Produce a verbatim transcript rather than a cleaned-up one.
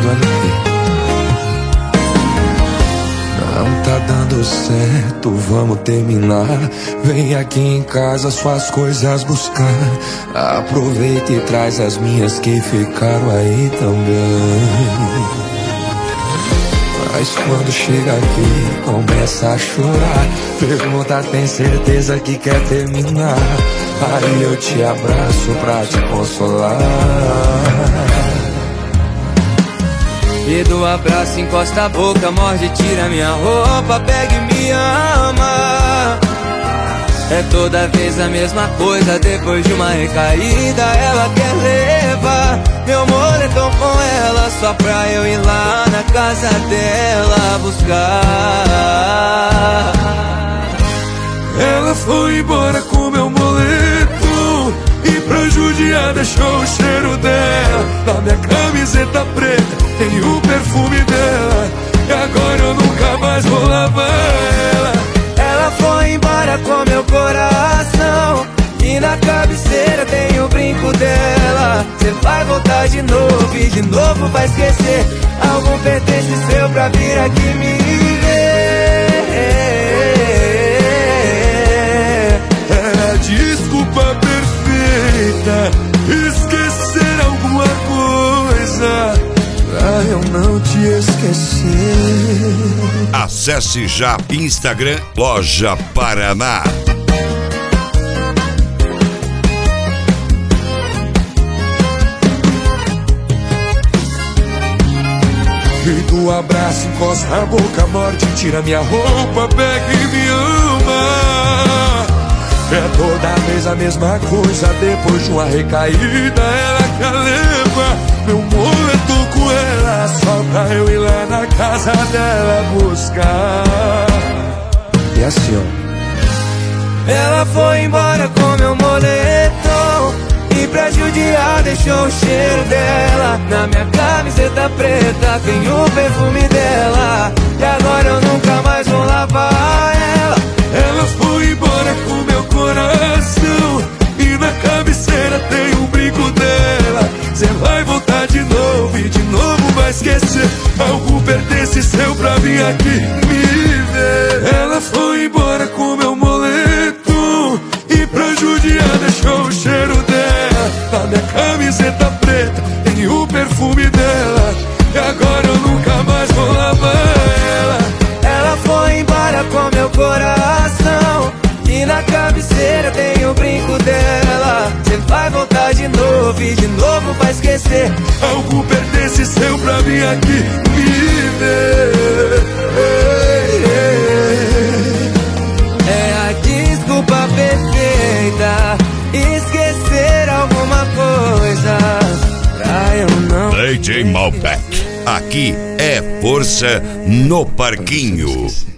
olha aqui. Não tá dando certo, vamos terminar. Vem aqui em casa suas coisas buscar. Aproveita e traz as minhas que ficaram aí também. Mas quando chega aqui, começa a chorar. Pergunta, tem certeza que quer terminar? Aí eu te abraço pra te consolar. E do abraço encosta a boca, morde, tira minha roupa, pega e me ama. É toda vez a mesma coisa, depois de uma recaída ela quer levar meu moletom com ela, só pra eu ir lá na casa dela buscar. Ela foi embora com meu moletom e pra judiar deixou o cheiro dela na minha camiseta preta, tem o perfume dela. E agora eu nunca mais vou lavar ela. Ela foi embora com meu coração e na cabeceira tem o brinco dela. Cê vai voltar de novo e de novo vai esquecer. Algum pertence seu pra vir aqui me ver. É a desculpa perfeita, esquecer alguma coisa pra eu não te esquecer. Acesse já Instagram Loja Paraná. E do abraço encosta a boca, morde, tira minha roupa, pega e me ama. É toda vez a mesma coisa, depois de uma recaída ela quer levar meu moletom com ela, só pra eu ir lá na casa dela buscar. E assim, ó. Ela foi embora com meu moletom e pra judiar deixou o cheiro dela na minha camiseta preta, tem o perfume dela. E agora eu nunca mais vou lavar ela. Ela foi embora com meu coração e na cabeceira tem um brinco dela. Cê vai voltar de novo e de novo vai esquecer. Algo pertence seu pra vir aqui me ver. Ela foi embora com meu moletom e pra judiar deixou o cheiro dela na minha camiseta preta, tem o perfume dela. E agora eu nunca mais vou lavar ela. Ela foi embora com meu coração e na cabeceira tem o brinco dela. Cê vai voltar de novo e de novo vai esquecer. Algo pertence seu pra vir aqui me ver. É a desculpa perfeita, esquecer alguma coisa pra eu não D J Malbec, aqui é força no parquinho.